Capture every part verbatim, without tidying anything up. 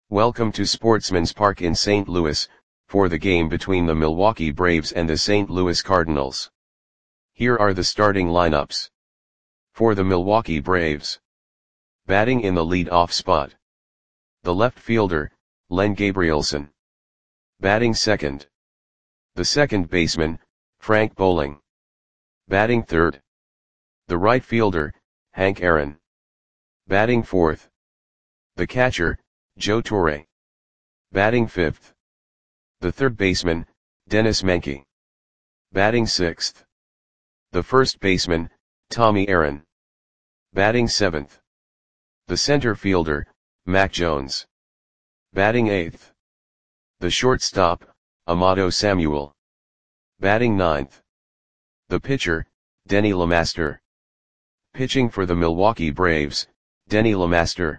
Welcome to Sportsman's Park in Saint Louis, for the game between the Milwaukee Braves and the Saint Louis Cardinals. Here are the starting lineups. For the Milwaukee Braves. Batting in the lead-off spot. The left fielder, Len Gabrielson. Batting second. The second baseman, Frank Bowling. Batting third. The right fielder, Hank Aaron. Batting fourth. The catcher, Joe Torre. Batting fifth. The third baseman, Dennis Menke. Batting sixth. The first baseman, Tommy Aaron. Batting seventh. The center fielder, Mac Jones. Batting eighth. The shortstop, Amato Samuel. Batting ninth. The pitcher, Denny LeMaster. Pitching for the Milwaukee Braves, Denny LeMaster.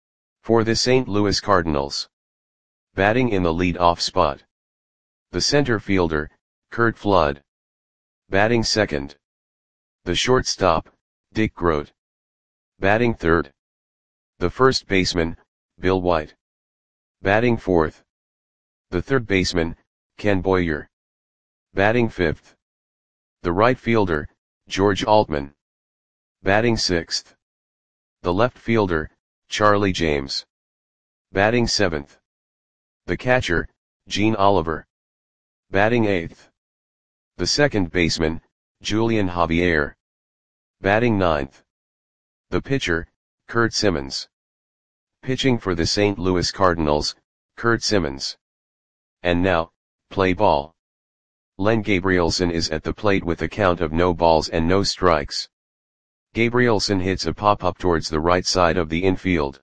For the Saint Louis Cardinals. Batting in the lead-off spot. The center fielder, Curt Flood. Batting second. The shortstop, Dick Groat. Batting third. The first baseman, Bill White. Batting fourth. The third baseman, Ken Boyer. Batting fifth. The right fielder, George Altman. Batting sixth. The left fielder, Charlie James. Batting seventh. The catcher, Gene Oliver. Batting eighth. The second baseman, Julian Javier. Batting ninth. The pitcher, Curt Simmons. Pitching for the Saint Louis Cardinals, Curt Simmons. And now, play ball. Len Gabrielson is at the plate with a count of no balls and no strikes. Gabrielson hits a pop-up towards the right side of the infield.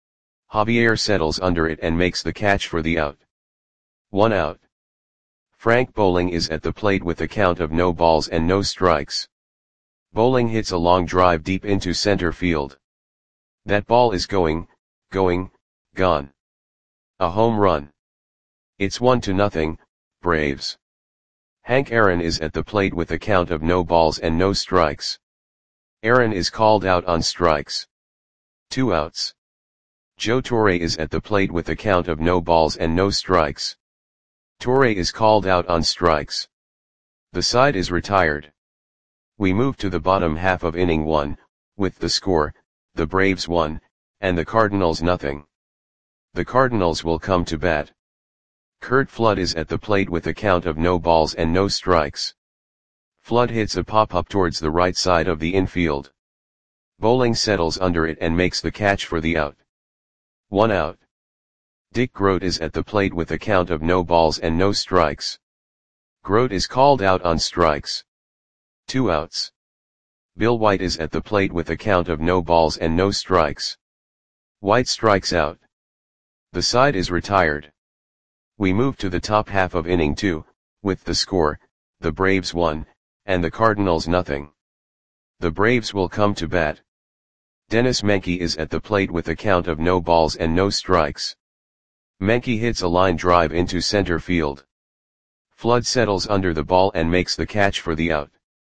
Javier settles under it and makes the catch for the out. One out. Frank Bowling is at the plate with a count of no balls and no strikes. Bowling hits a long drive deep into center field. That ball is going, going, gone. A home run. It's one to nothing, Braves. Hank Aaron is at the plate with a count of no balls and no strikes. Aaron is called out on strikes. Two outs. Joe Torre is at the plate with a count of no balls and no strikes. Torre is called out on strikes. The side is retired. We move to the bottom half of inning one, with the score, the Braves one, and the Cardinals nothing. The Cardinals will come to bat. Curt Flood is at the plate with a count of no balls and no strikes. Flood hits a pop-up towards the right side of the infield. Bowling settles under it and makes the catch for the out. One out. Dick Groat is at the plate with a count of no balls and no strikes. Groat is called out on strikes. Two outs. Bill White is at the plate with a count of no balls and no strikes. White strikes out. The side is retired. We move to the top half of inning two, with the score, the Braves one, and the Cardinals nothing. The Braves will come to bat. Dennis Menke is at the plate with a count of no balls and no strikes. Menke hits a line drive into center field. Flood settles under the ball and makes the catch for the out.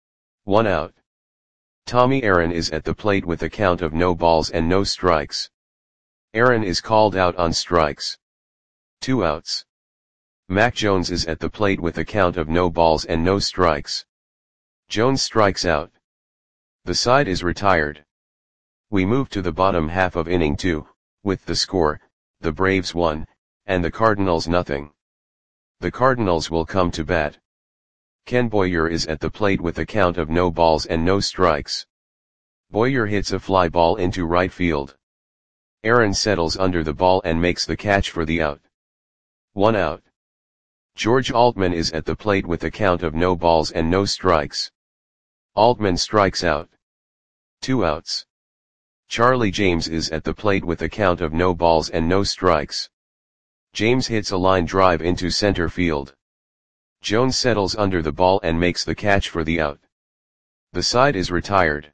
One out. Tommy Aaron is at the plate with a count of no balls and no strikes. Aaron is called out on strikes. Two outs. Mac Jones is at the plate with a count of no balls and no strikes. Jones strikes out. The side is retired. We move to the bottom half of inning two, with the score, the Braves one, and the Cardinals nothing. The Cardinals will come to bat. Ken Boyer is at the plate with a count of no balls and no strikes. Boyer hits a fly ball into right field. Aaron settles under the ball and makes the catch for the out. One out. George Altman is at the plate with a count of no balls and no strikes. Altman strikes out. Two outs. Charlie James is at the plate with a count of no balls and no strikes. James hits a line drive into center field. Jones settles under the ball and makes the catch for the out. The side is retired.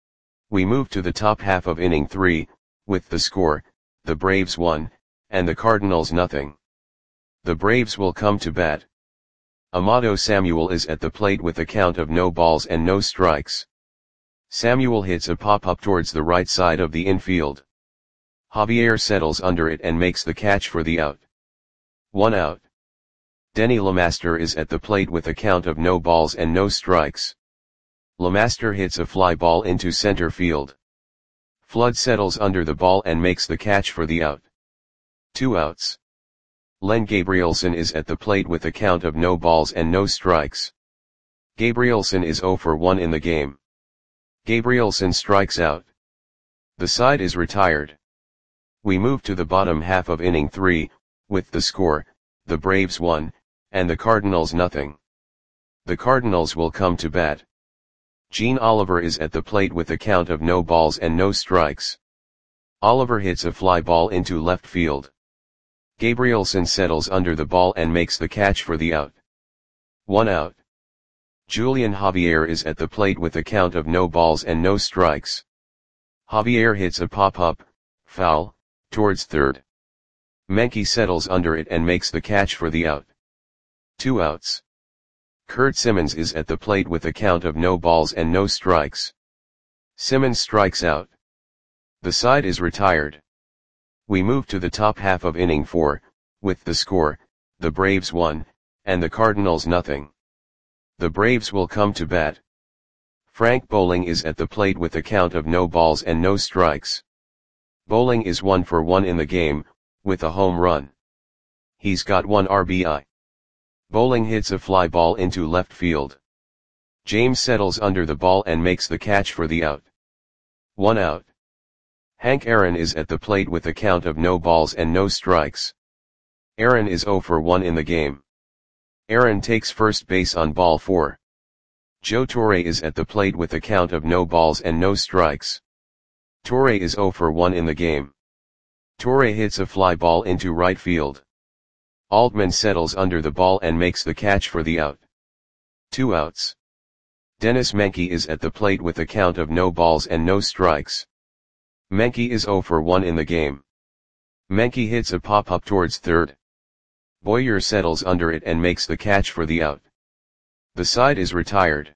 We move to the top half of inning three, with the score, the Braves one, and the Cardinals nothing. The Braves will come to bat. Amato Samuel is at the plate with a count of no balls and no strikes. Samuel hits a pop-up towards the right side of the infield. Javier settles under it and makes the catch for the out. One out. Denny Lemaster is at the plate with a count of no balls and no strikes. Lemaster hits a fly ball into center field. Flood settles under the ball and makes the catch for the out. Two outs. Len Gabrielson is at the plate with a count of no balls and no strikes. Gabrielson is zero for one in the game. Gabrielson strikes out. The side is retired. We move to the bottom half of inning three, with the score, the Braves one, and the Cardinals nothing. The Cardinals will come to bat. Gene Oliver is at the plate with a count of no balls and no strikes. Oliver hits a fly ball into left field. Gabrielson settles under the ball and makes the catch for the out. One out. Julian Javier is at the plate with a count of no balls and no strikes. Javier hits a pop-up, foul, towards third. Menke settles under it and makes the catch for the out. Two outs. Kurt Simmons is at the plate with a count of no balls and no strikes. Simmons strikes out. The side is retired. We move to the top half of inning four, with the score, the Braves one, and the Cardinals nothing. The Braves will come to bat. Frank Bowling is at the plate with a count of no balls and no strikes. Bowling is one for one in the game, with a home run. He's got one R B I. Bowling hits a fly ball into left field. James settles under the ball and makes the catch for the out. One out. Hank Aaron is at the plate with a count of no balls and no strikes. Aaron is zero for one in the game. Aaron takes first base on ball four. Joe Torre is at the plate with a count of no balls and no strikes. Torre is zero for one in the game. Torre hits a fly ball into right field. Altman settles under the ball and makes the catch for the out. Two outs. Dennis Menke is at the plate with a count of no balls and no strikes. Menke is zero for one in the game. Menke hits a pop-up towards third. Boyer settles under it and makes the catch for the out. The side is retired.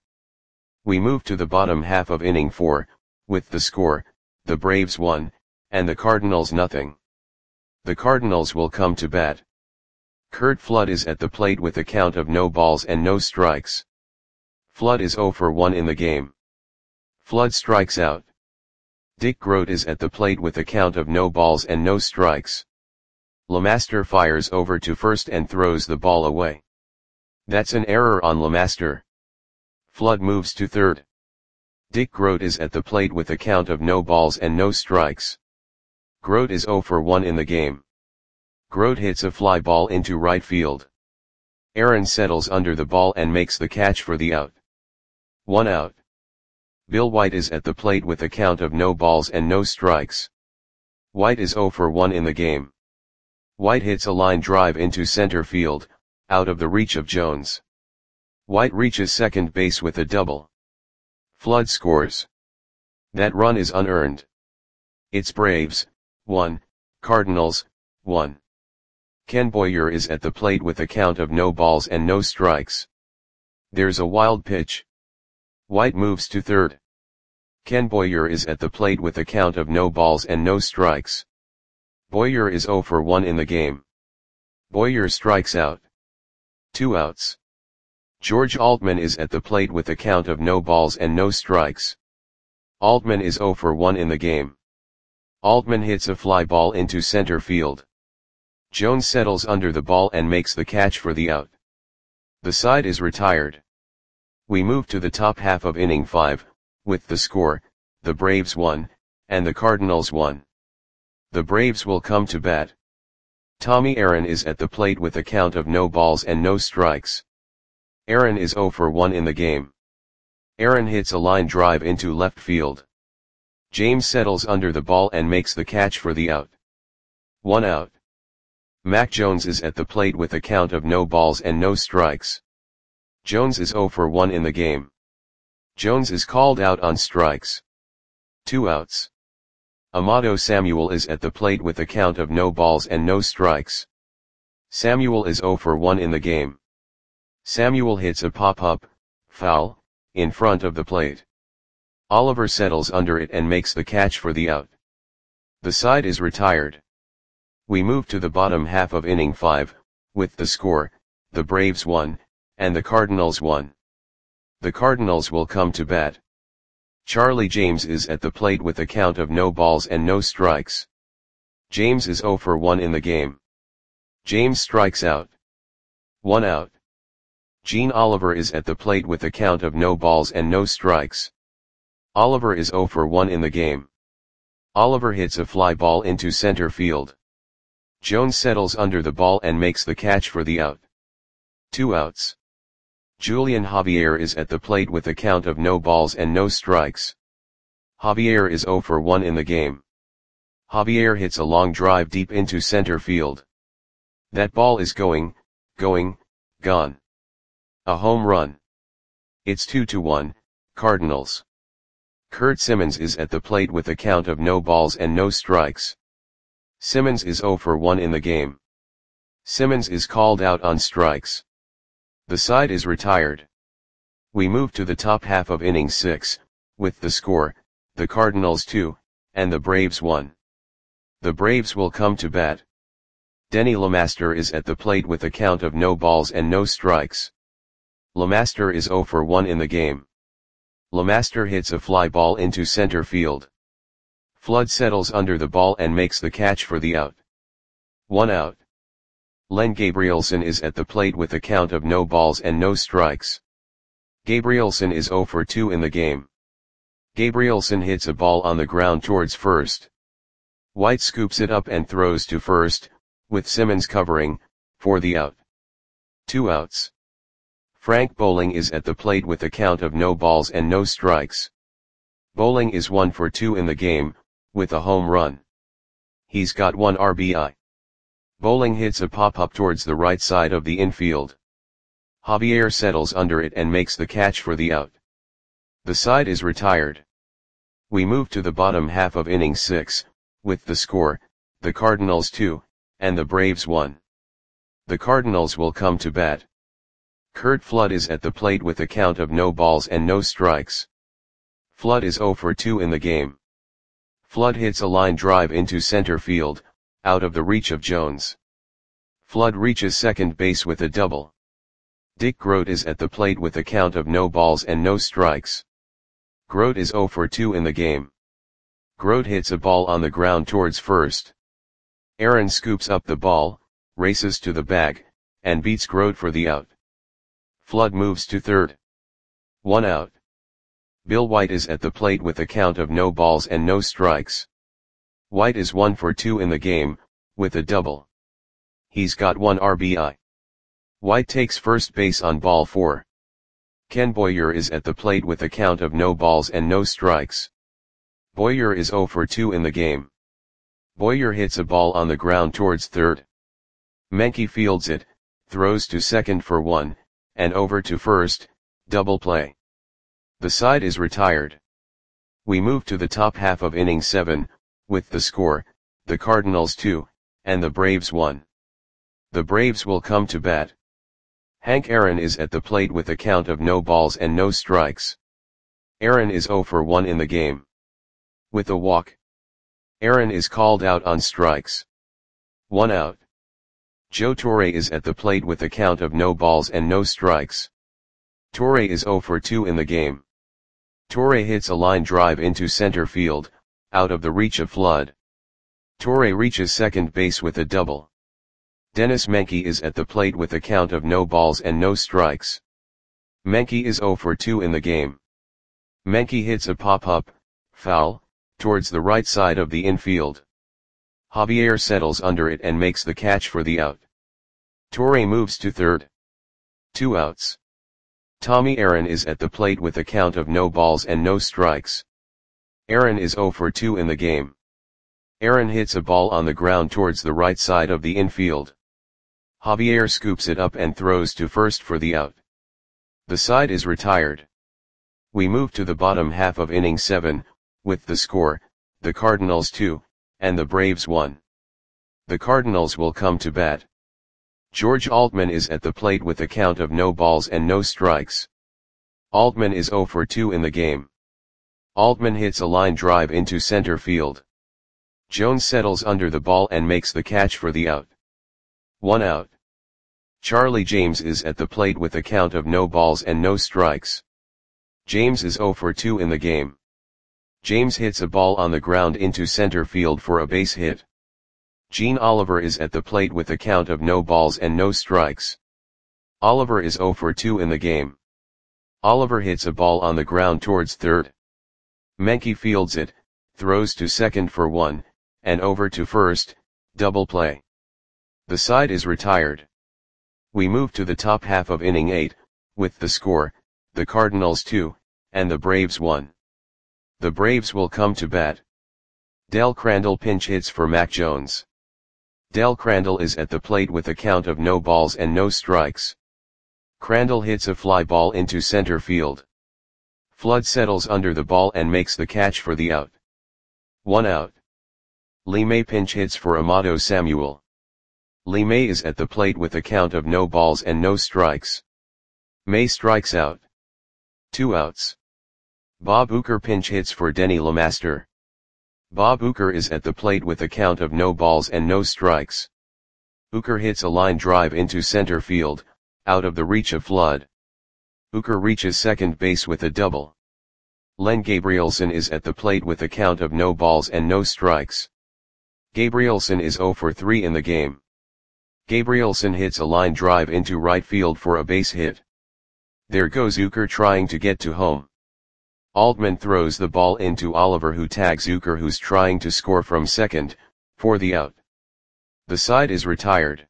We move to the bottom half of inning four, with the score, the Braves one, and the Cardinals nothing. The Cardinals will come to bat. Curt Flood is at the plate with a count of no balls and no strikes. Flood is zero for one in the game. Flood strikes out. Dick Groat is at the plate with a count of no balls and no strikes. Lemaster fires over to first and throws the ball away. That's an error on Lemaster. Flood moves to third. Dick Groat is at the plate with a count of no balls and no strikes. Groat is zero for one in the game. Groat hits a fly ball into right field. Aaron settles under the ball and makes the catch for the out. One out. Bill White is at the plate with a count of no balls and no strikes. White is zero for one in the game. White hits a line drive into center field, out of the reach of Jones. White reaches second base with a double. Flood scores. That run is unearned. It's Braves, one, Cardinals, one. Ken Boyer is at the plate with a count of no balls and no strikes. There's a wild pitch. White moves to third. Ken Boyer is at the plate with a count of no balls and no strikes. Boyer is zero for one in the game. Boyer strikes out. Two outs. George Altman is at the plate with a count of no balls and no strikes. Altman is zero for one in the game. Altman hits a fly ball into center field. Jones settles under the ball and makes the catch for the out. The side is retired. We move to the top half of inning five, with the score, the Braves one, and the Cardinals one. The Braves will come to bat. Tommy Aaron is at the plate with a count of no balls and no strikes. Aaron is zero for one in the game. Aaron hits a line drive into left field. James settles under the ball and makes the catch for the out. One out. Mac Jones is at the plate with a count of no balls and no strikes. Jones is zero for one in the game. Jones is called out on strikes. Two outs. Amado Samuel is at the plate with a count of no balls and no strikes. Samuel is zero for one in the game. Samuel hits a pop-up, foul, in front of the plate. Oliver settles under it and makes the catch for the out. The side is retired. We move to the bottom half of inning five, with the score, the Braves won, and the Cardinals won. The Cardinals will come to bat. Charlie James is at the plate with a count of no balls and no strikes. James is oh for one in the game. James strikes out. One out. Gene Oliver is at the plate with a count of no balls and no strikes. Oliver is oh for one in the game. Oliver hits a fly ball into center field. Jones settles under the ball and makes the catch for the out. Two outs. Julian Javier is at the plate with a count of no balls and no strikes. Javier is oh for one in the game. Javier hits a long drive deep into center field. That ball is going, going, gone. A home run. It's two to one, Cardinals. Kurt Simmons is at the plate with a count of no balls and no strikes. Simmons is oh for one in the game. Simmons is called out on strikes. The side is retired. We move to the top half of inning six, with the score, the Cardinals two, and the Braves one. The Braves will come to bat. Denny LeMaster is at the plate with a count of no balls and no strikes. LeMaster is oh for one in the game. LeMaster hits a fly ball into center field. Flood settles under the ball and makes the catch for the out. One out. Len Gabrielson is at the plate with a count of no balls and no strikes. Gabrielson is oh for two in the game. Gabrielson hits a ball on the ground towards first. White scoops it up and throws to first, with Simmons covering, for the out. Two outs. Frank Bowling is at the plate with a count of no balls and no strikes. Bowling is one for two in the game, with a home run. He's got one R B I. Bowling hits a pop-up towards the right side of the infield. Javier settles under it and makes the catch for the out. The side is retired. We move to the bottom half of inning six, with the score, the Cardinals two, and the Braves one. The Cardinals will come to bat. Curt Flood is at the plate with a count of no balls and no strikes. Flood is oh for two in the game. Flood hits a line drive into center field, out of the reach of Jones. Flood reaches second base with a double. Dick Groat is at the plate with a count of no balls and no strikes. Groat is oh for two in the game. Groat hits a ball on the ground towards first. Aaron scoops up the ball, races to the bag, and beats Groat for the out. Flood moves to third. One out. Bill White is at the plate with a count of no balls and no strikes. White is one for two in the game, with a double. He's got one R B I. White takes first base on ball four. Ken Boyer is at the plate with a count of no balls and no strikes. Boyer is oh for two in the game. Boyer hits a ball on the ground towards third. Menke fields it, throws to second for one, and over to first, double play. The side is retired. We move to the top half of inning seven, with the score, the Cardinals two, and the Braves one. The Braves will come to bat. Hank Aaron is at the plate with a count of no balls and no strikes. Aaron is oh for one in the game. With a walk. Aaron is called out on strikes. One out. Joe Torre is at the plate with a count of no balls and no strikes. Torre is oh for two in the game. Torre hits a line drive into center field, out of the reach of Flood. Torre reaches second base with a double. Dennis Menke is at the plate with a count of no balls and no strikes. Menke is oh for two in the game. Menke hits a pop-up, foul, towards the right side of the infield. Javier settles under it and makes the catch for the out. Torre moves to third. Two outs. Tommy Aaron is at the plate with a count of no balls and no strikes. Aaron is oh for two in the game. Aaron hits a ball on the ground towards the right side of the infield. Javier scoops it up and throws to first for the out. The side is retired. We move to the bottom half of inning seven, with the score, the Cardinals two, and the Braves one. The Cardinals will come to bat. George Altman is at the plate with a count of no balls and no strikes. Altman is oh for two in the game. Altman hits a line drive into center field. Jones settles under the ball and makes the catch for the out. One out. Charlie James is at the plate with a count of no balls and no strikes. James is zero for two in the game. James hits a ball on the ground into center field for a base hit. Gene Oliver is at the plate with a count of no balls and no strikes. Oliver is zero for two in the game. Oliver hits a ball on the ground towards third. Menke fields it, throws to second for one, and over to first, double play. The side is retired. We move to the top half of inning eight, with the score, the Cardinals two, and the Braves one. The Braves will come to bat. Del Crandall pinch hits for Mac Jones. Del Crandall is at the plate with a count of no balls and no strikes. Crandall hits a fly ball into center field. Flood settles under the ball and makes the catch for the out. One out. Lee May pinch hits for Amato Samuel. Lee May is at the plate with a count of no balls and no strikes. May strikes out. Two outs. Bob Uecker pinch hits for Denny LeMaster. Bob Uecker is at the plate with a count of no balls and no strikes. Uecker hits a line drive into center field, out of the reach of Flood. Uecker reaches second base with a double. Len Gabrielson is at the plate with a count of no balls and no strikes. Gabrielson is zero for three in the game. Gabrielson hits a line drive into right field for a base hit. There goes Uecker trying to get to home. Altman throws the ball into Oliver, who tags Uecker, who's trying to score from second, for the out. The side is retired.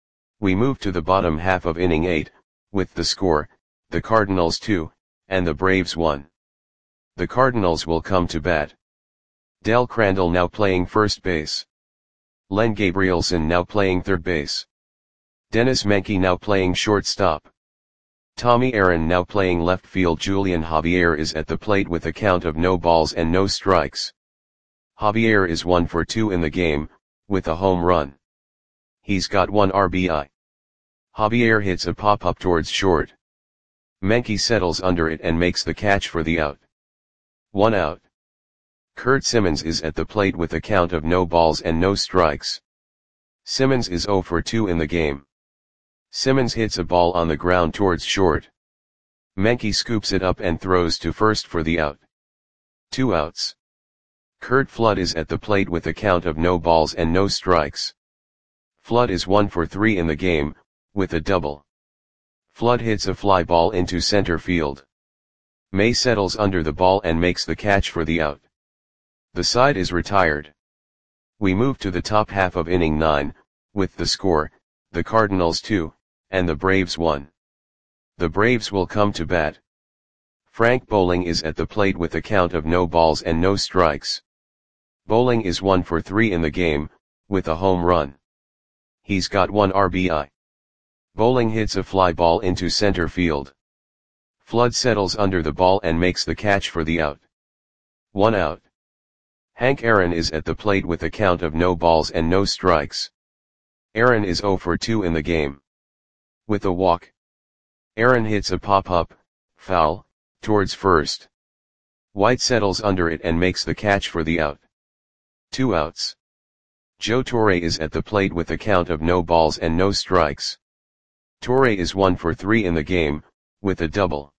We move to the bottom half of inning eight, with the score, the Cardinals two, and the Braves one. The Cardinals will come to bat. Del Crandall now playing first base. Len Gabrielson now playing third base. Dennis Menke now playing shortstop. Tommy Aaron now playing left field. Julian Javier is at the plate with a count of no balls and no strikes. Javier is one for two in the game, with a home run. He's got one R B I. Javier hits a pop-up towards short. Menke settles under it and makes the catch for the out. One out. Kurt Simmons is at the plate with a count of no balls and no strikes. Simmons is zero for two in the game. Simmons hits a ball on the ground towards short. Menke scoops it up and throws to first for the out. Two outs. Curt Flood is at the plate with a count of no balls and no strikes. Flood is one for three in the game, with a double. Flood hits a fly ball into center field. May settles under the ball and makes the catch for the out. The side is retired. We move to the top half of inning nine, with the score, the Cardinals two, and the Braves one. The Braves will come to bat. Frank Bowling is at the plate with a count of no balls and no strikes. Bowling is one for three in the game, with a home run. He's got one R B I. Bowling hits a fly ball into center field. Flood settles under the ball and makes the catch for the out. One out. Hank Aaron is at the plate with a count of no balls and no strikes. Aaron is zero for two in the game. With a walk. Aaron hits a pop-up, foul, towards first. White settles under it and makes the catch for the out. Two outs. Joe Torre is at the plate with a count of no balls and no strikes. Torre is one for three in the game, with a double.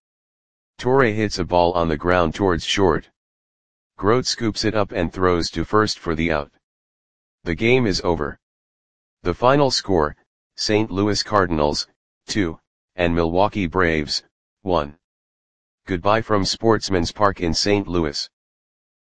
Torre hits a ball on the ground towards short. Grote scoops it up and throws to first for the out. The game is over. The final score, Saint Louis Cardinals, two, and Milwaukee Braves, one. Goodbye from Sportsman's Park in Saint Louis.